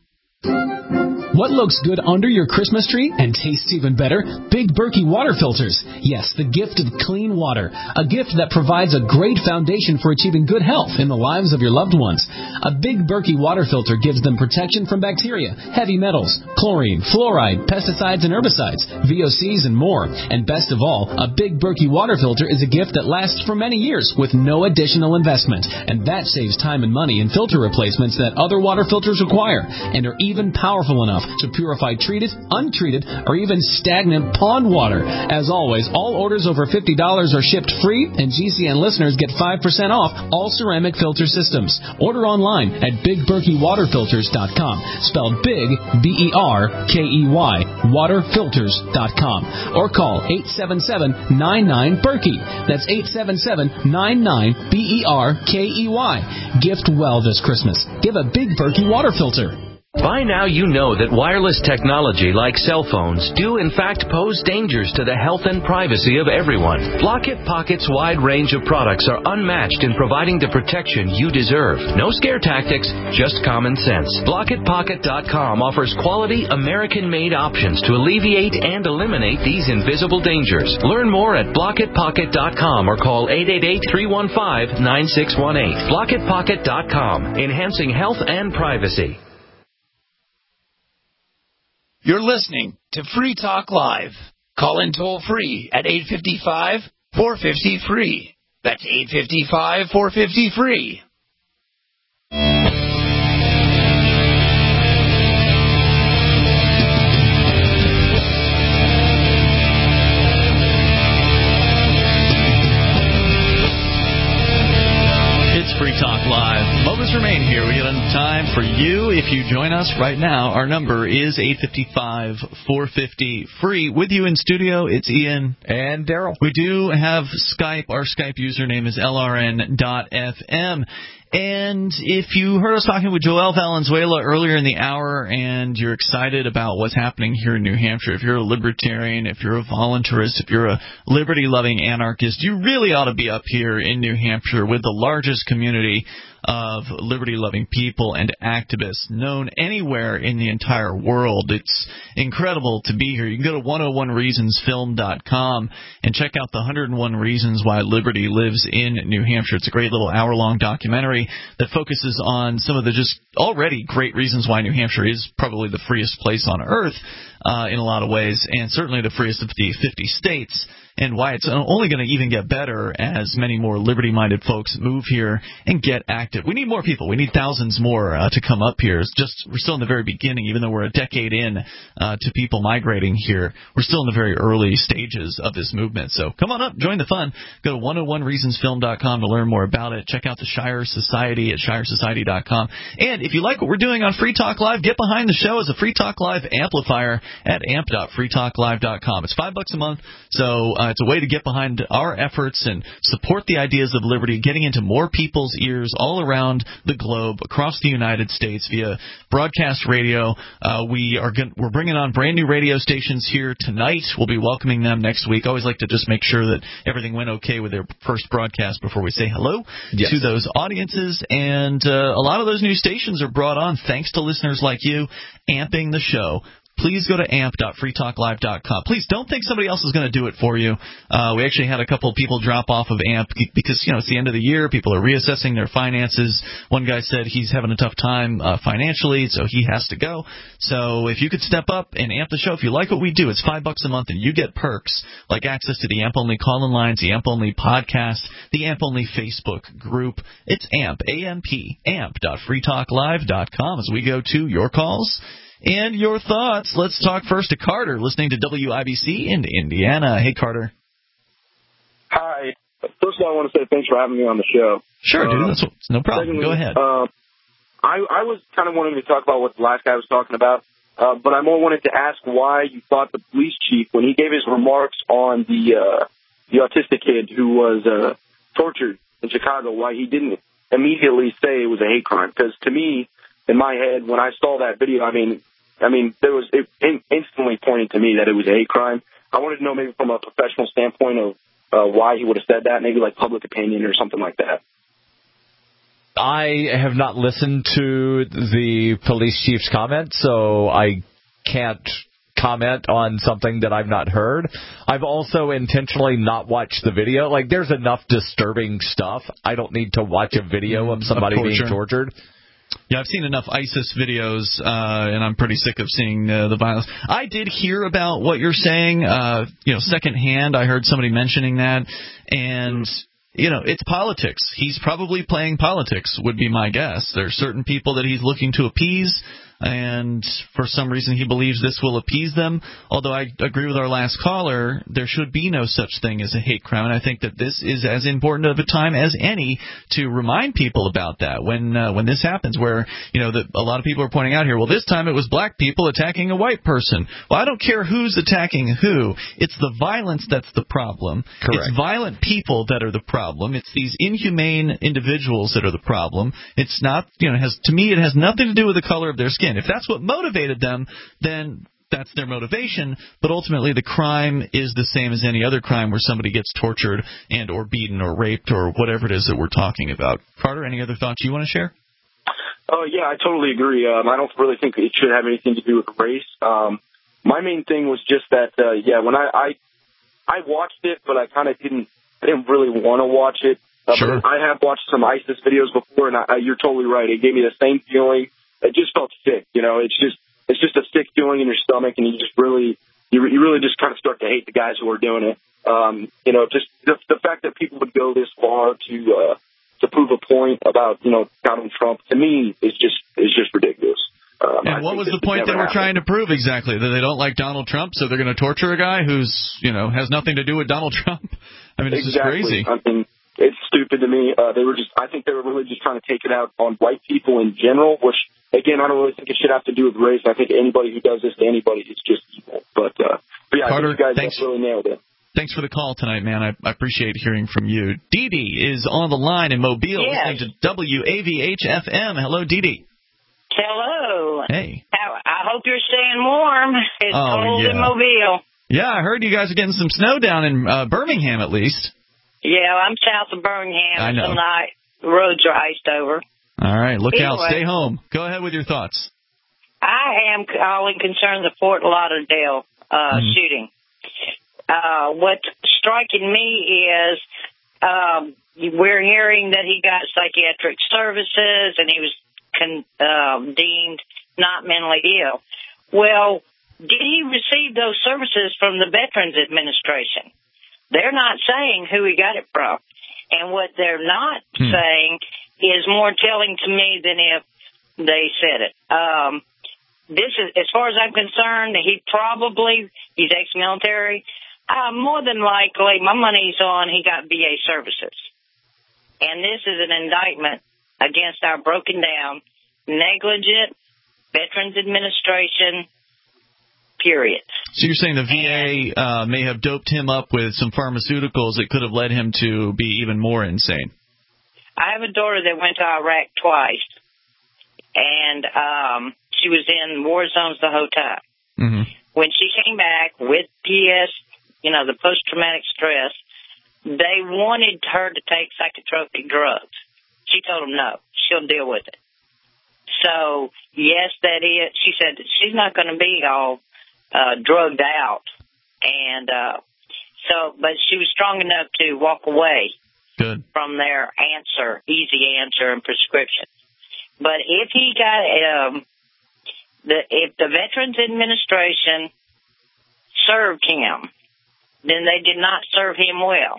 What looks good under your Christmas tree and tastes even better? Big Berkey water filters. Yes, the gift of clean water. A gift that provides a great foundation for achieving good health in the lives of your loved ones. A Big Berkey water filter gives them protection from bacteria, heavy metals, chlorine, fluoride, pesticides and herbicides, V O Cs and more. And best of all, a Big Berkey water filter is a gift that lasts for many years with no additional investment. And that saves time and money in filter replacements that other water filters require and are even powerful enough to purify treated, untreated, or even stagnant pond water. As always, all orders over fifty dollars are shipped free, and G C N listeners get five percent off all ceramic filter systems. Order online at Big Berkey Water Filters dot com, spelled Big, B E R K E Y, water filters dot com, or call eight seven seven, nine nine, Berkey. That's eight seven seven, nine nine, B E R K E Y. Gift well this Christmas. Give a Big Berkey water filter. By now you know that wireless technology like cell phones do in fact pose dangers to the health and privacy of everyone. Block-It Pocket's wide range of products are unmatched in providing the protection you deserve. No scare tactics, just common sense. Block It Pocket dot com offers quality American-made options to alleviate and eliminate these invisible dangers. Learn more at Block It Pocket dot com or call eight eight eight, three one five, nine six one eight. Block It Pocket dot com, enhancing health and privacy. You're listening to Free Talk Live. Call in toll free at eight five five, four five zero, free. That's eight five five, four five zero, free. Free Talk Live. Moments remain here. We get enough time for you if you join us right now. Our number is eight five five, four five zero, free. With you in studio, it's Ian. And Daryl. We do have Skype. Our Skype username is L R N dot F M. And if you heard us talking with Joel Valenzuela earlier in the hour and you're excited about what's happening here in New Hampshire, if you're a libertarian, if you're a voluntarist, if you're a liberty-loving anarchist, you really ought to be up here in New Hampshire with the largest community of liberty-loving people and activists known anywhere in the entire world. It's incredible to be here. You can go to one oh one reasons film dot com and check out the one hundred one Reasons Why Liberty Lives in New Hampshire. It's a great little hour-long documentary that focuses on some of the just already great reasons why New Hampshire is probably the freest place on earth uh, in a lot of ways, and certainly the freest of the fifty states, and why it's only going to even get better as many more liberty-minded folks move here and get active. We need more people. We need thousands more uh, to come up here. It's just we're still in the very beginning, even though we're a decade in uh, to people migrating here. We're still in the very early stages of this movement. So come on up, join the fun. Go to one oh one reasons film dot com to learn more about it. Check out the Shire Society at shire society dot com. And if you like what we're doing on Free Talk Live, get behind the show as a Free Talk Live amplifier at amp dot free talk live dot com. It's five bucks a month, so uh, it's a way to get behind our efforts and support the ideas of liberty, getting into more people's ears all around the globe, across the United States via broadcast radio. Uh, we are going, we're bringing on brand new radio stations here tonight. We'll be welcoming them next week. I always like to just make sure that everything went okay with their first broadcast before we say hello yes. to those audiences. And uh, a lot of those new stations are brought on thanks to listeners like you amping the show. please go to amp dot free talk live dot com. Please don't think somebody else is going to do it for you. Uh, we actually had a couple of people drop off of AMP because, you know, it's the end of the year. People are reassessing their finances. One guy said he's having a tough time uh, financially, so he has to go. So if you could step up and amp the show, if you like what we do, it's five bucks a month, and you get perks like access to the AMP-only call-in lines, the AMP-only podcast, the AMP-only Facebook group. It's AMP, A M P, amp dot free talk live dot com as we go to your calls and your thoughts. Let's talk first to Carter, listening to W I B C in Indiana. Hey, Carter. Hi. First of all, I want to say thanks for having me on the show. Sure, dude. Uh, That's no problem. secondly, Go ahead. Uh, I, I was kind of wanting to talk about what the last guy was talking about, uh, but I more wanted to ask why you thought the police chief, when he gave his remarks on the uh, the autistic kid who was uh, tortured in Chicago, why he didn't immediately say it was a hate crime. Because to me, in my head, when I saw that video, I mean, I mean, there was it in, instantly pointing to me that it was a hate crime. I wanted to know maybe from a professional standpoint of uh, why he would have said that, maybe like public opinion or something like that. I have not listened to the police chief's comments, so I can't comment on something that I've not heard. I've also intentionally not watched the video. Like, there's enough disturbing stuff. I don't need to watch a video of somebody of being tortured. Yeah, I've seen enough ISIS videos, uh, and I'm pretty sick of seeing uh, the violence. I did hear about what you're saying, uh, you know, secondhand. I heard somebody mentioning that, and, you know, it's politics. He's probably playing politics, would be my guess. There are certain people that he's looking to appease, and for some reason he believes this will appease them. Although I agree with our last caller, there should be no such thing as a hate crime, and I think that this is as important of a time as any to remind people about that when uh, when this happens, where, you know, the, a lot of people are pointing out here, well, this time it was black people attacking a white person. Well, I don't care who's attacking who. It's the violence that's the problem. Correct. It's violent people that are the problem. It's these inhumane individuals that are the problem. It's not, you know, it has, to me, it has nothing to do with the color of their skin. If that's what motivated them, then that's their motivation. But ultimately, the crime is the same as any other crime where somebody gets tortured and or beaten or raped or whatever it is that we're talking about. Carter, any other thoughts you want to share? Oh, uh, yeah, I totally agree. Um, I don't really think it should have anything to do with race. Um, my main thing was just that, uh, yeah, when I, I I watched it, but I kind of didn't I didn't really want to watch it. Uh, sure. I have watched some ISIS videos before, and I, you're totally right. It gave me the same feeling. It just felt sick, you know. It's just it's just a sick feeling in your stomach, and you just really you, you really just kind of start to hate the guys who are doing it. Um, you know, just the, the fact that people would go this far to uh, to prove a point about, you know, Donald Trump, to me is just is just ridiculous. Um, and I what was the point they were happened. trying to prove exactly? That they don't like Donald Trump, so they're going to torture a guy who's, you know, has nothing to do with Donald Trump? I mean, it's exactly. just crazy. I mean, it's stupid to me. Uh, they were just, I think they were really just trying to take it out on white people in general, which, again, I don't really think it should have to do with race. I think anybody who does this to anybody is just evil. But, uh, but yeah, Carter, I think you guys thanks. really nailed it. Thanks for the call tonight, man. I, I appreciate hearing from you. Dee Dee is on the line in Mobile, yes. listening to W A V H F M. Hello, Dee Dee. Hello. Hey. How, I hope you're staying warm. It's oh, cold yeah. in Mobile. Yeah, I heard you guys are getting some snow down in uh, Birmingham, at least. Yeah, I'm south of Birmingham. I know. Tonight, the roads are iced over. All right, look anyway, out. Stay home. Go ahead with your thoughts. I am calling concerning the Fort Lauderdale uh, mm-hmm. shooting. Uh, what's striking me is um, we're hearing that he got psychiatric services and he was con- uh, deemed not mentally ill. Well, did he receive those services from the Veterans Administration? They're not saying who he got it from. And what they're not hmm. saying is more telling to me than if they said it. Um, this is, as far as I'm concerned, he probably, he's ex-military. Uh, more than likely, my money's on he got V A services. And this is an indictment against our broken down, negligent Veterans Administration, period. So you're saying the V A uh, may have doped him up with some pharmaceuticals that could have led him to be even more insane? I have a daughter that went to Iraq twice, and um, she was in war zones the whole time. Mm-hmm. When she came back with P S, you know, the post-traumatic stress, they wanted her to take psychotropic drugs. She told them no, she'll deal with it. So, yes, that is. She said that she's not going to be all uh, drugged out. And uh, so, but she was strong enough to walk away Good. from their answer, easy answer and prescription. But if he got, um, the if the Veterans Administration served him, then they did not serve him well.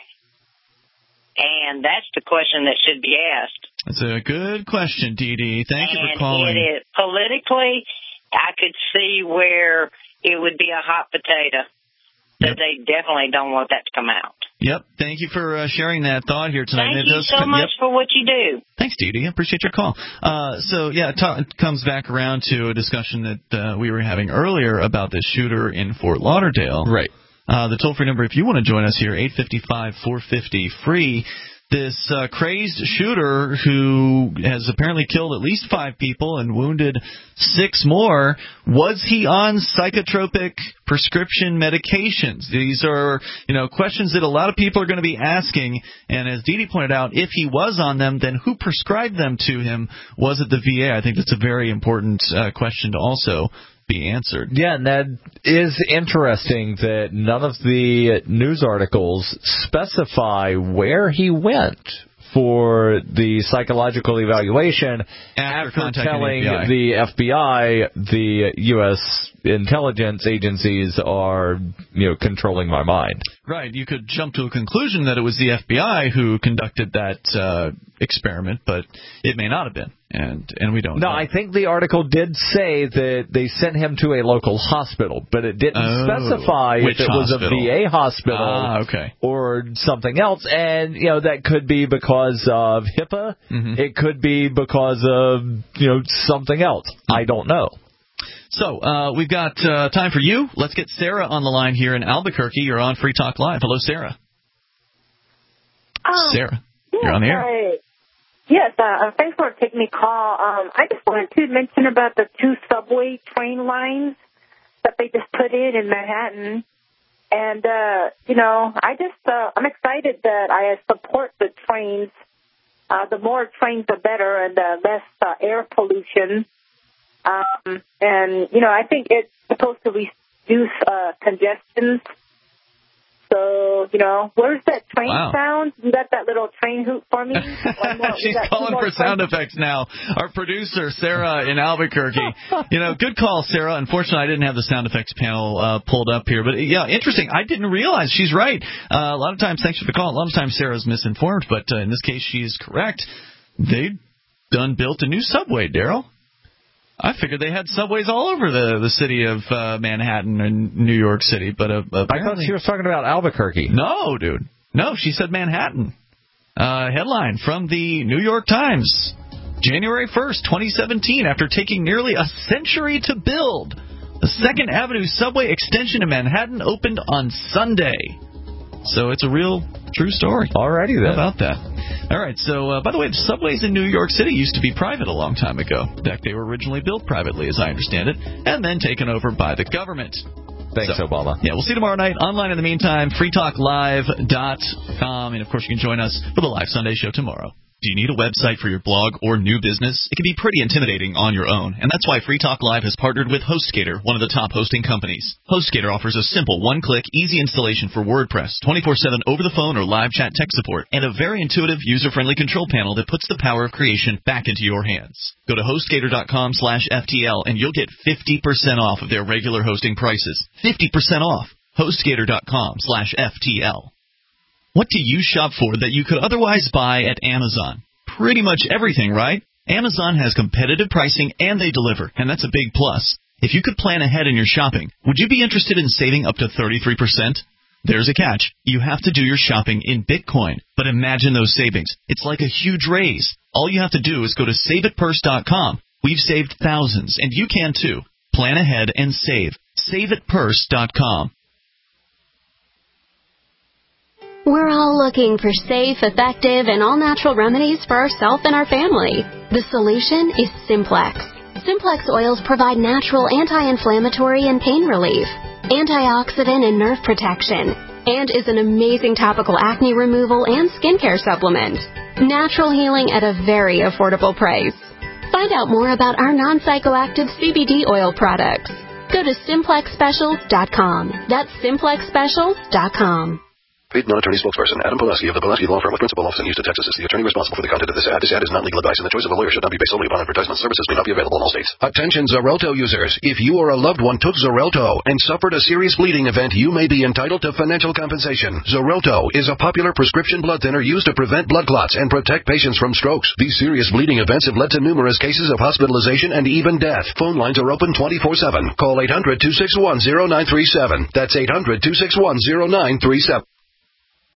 And that's the question that should be asked. That's a good question, Dee Dee. Thank and you for calling. It is, politically, I could see where it would be a hot potato. That yep. They definitely don't want that to come out. Yep. Thank you for uh, sharing that thought here tonight. Thank it you does so co- much yep. for what you do. Thanks, Dee Dee. I appreciate your call. Uh, so, yeah, it, ta- it comes back around to a discussion that uh, we were having earlier about this shooter in Fort Lauderdale. Right. Uh, the toll-free number, if you want to join us here, eight five five, four five zero, free. This uh, crazed shooter who has apparently killed at least five people and wounded six more, was he on psychotropic prescription medications? These are, you know, questions that a lot of people are going to be asking. And as Dee Dee pointed out, if he was on them, then who prescribed them to him? Was it the V A? I think that's a very important uh, question to also be answered. Yeah, and that is interesting that none of the news articles specify where he went for the psychological evaluation after, after telling the F B I the U S intelligence agencies are, you know, controlling my mind. Right. You could jump to a conclusion that it was the F B I who conducted that uh, experiment, but it may not have been, and and we don't no, know. I think the article did say that they sent him to a local hospital, but it didn't oh, specify if it hospital? was a V A hospital ah, okay. or something else. And, you know, that could be because of HIPAA. Mm-hmm. It could be because of, you know, something else. I don't know. So, uh, we've got uh, time for you. Let's get Sarah on the line here in Albuquerque. You're on Free Talk Live. Hello, Sarah. Um, Sarah, yes, you're on the air. I, yes, uh, thanks for taking me call. Um, I just wanted to mention about the two subway train lines that they just put in in Manhattan. And, uh, you know, I just, uh, I'm excited that I support the trains. Uh, the more trains, the better, and uh, less uh, air pollution. Um, and, you know, I think it's supposed to reduce uh, congestion. So, you know, where's that train wow. sound? You got that little train hoot for me? More, She's calling for sound effects now. Our producer, Sarah, in Albuquerque. You know, good call, Sarah. Unfortunately, I didn't have the sound effects panel uh, pulled up here. But, yeah, interesting. I didn't realize. She's right. Uh, a lot of times, thanks for the call, a lot of times Sarah's misinformed. But uh, in this case, she's correct. They done built a new subway, Daryl. I figured they had subways all over the, the city of uh, Manhattan and New York City, but uh, apparently... I thought she was talking about Albuquerque. No, dude. No, she said Manhattan. Uh, headline from the New York Times. January first, twenty seventeen, after taking nearly a century to build, the Second Avenue subway extension in Manhattan opened on Sunday. So it's a real true story. Alrighty then. How about that? All right, so, uh, by the way, the subways in New York City used to be private a long time ago. In fact, they were originally built privately, as I understand it, and then taken over by the government. Thanks, so, Obama. Yeah, we'll see you tomorrow night. Online in the meantime, free talk live dot com. And, of course, you can join us for the live Sunday show tomorrow. Do you need a website for your blog or new business? It can be pretty intimidating on your own, and that's why Free Talk Live has partnered with HostGator, one of the top hosting companies. HostGator offers a simple one-click, easy installation for WordPress, twenty-four seven over-the-phone or live chat tech support, and a very intuitive, user-friendly control panel that puts the power of creation back into your hands. Go to HostGator.com slash FTL, and you'll get fifty percent off of their regular hosting prices. fifty percent off. HostGator.com slash FTL. What do you shop for that you could otherwise buy at Amazon? Pretty much everything, right? Amazon has competitive pricing and they deliver, and that's a big plus. If you could plan ahead in your shopping, would you be interested in saving up to thirty-three percent? There's a catch. You have to do your shopping in Bitcoin. But imagine those savings. It's like a huge raise. All you have to do is go to save it purse dot com. We've saved thousands, and you can too. Plan ahead and save. save it purse dot com. We're all looking for safe, effective, and all-natural remedies for ourselves and our family. The solution is Simplex. Simplex oils provide natural anti-inflammatory and pain relief, antioxidant and nerve protection, and is an amazing topical acne removal and skincare supplement. Natural healing at a very affordable price. Find out more about our non-psychoactive C B D oil products. Go to simplex specials dot com. That's simplex specials dot com. Paid non-attorney spokesperson Adam Pulaski of the Pulaski Law Firm with principal office in Houston, Texas is the attorney responsible for the content of this ad. This ad is not legal advice, and the choice of a lawyer should not be based solely upon advertisement. Services may not be available in all states. Attention Xarelto users. If you or a loved one took Xarelto and suffered a serious bleeding event, you may be entitled to financial compensation. Xarelto is a popular prescription blood thinner used to prevent blood clots and protect patients from strokes. These serious bleeding events have led to numerous cases of hospitalization and even death. Phone lines are open twenty-four seven. Call eight hundred, two six one, zero nine three seven. That's eight hundred, two six one, zero nine three seven.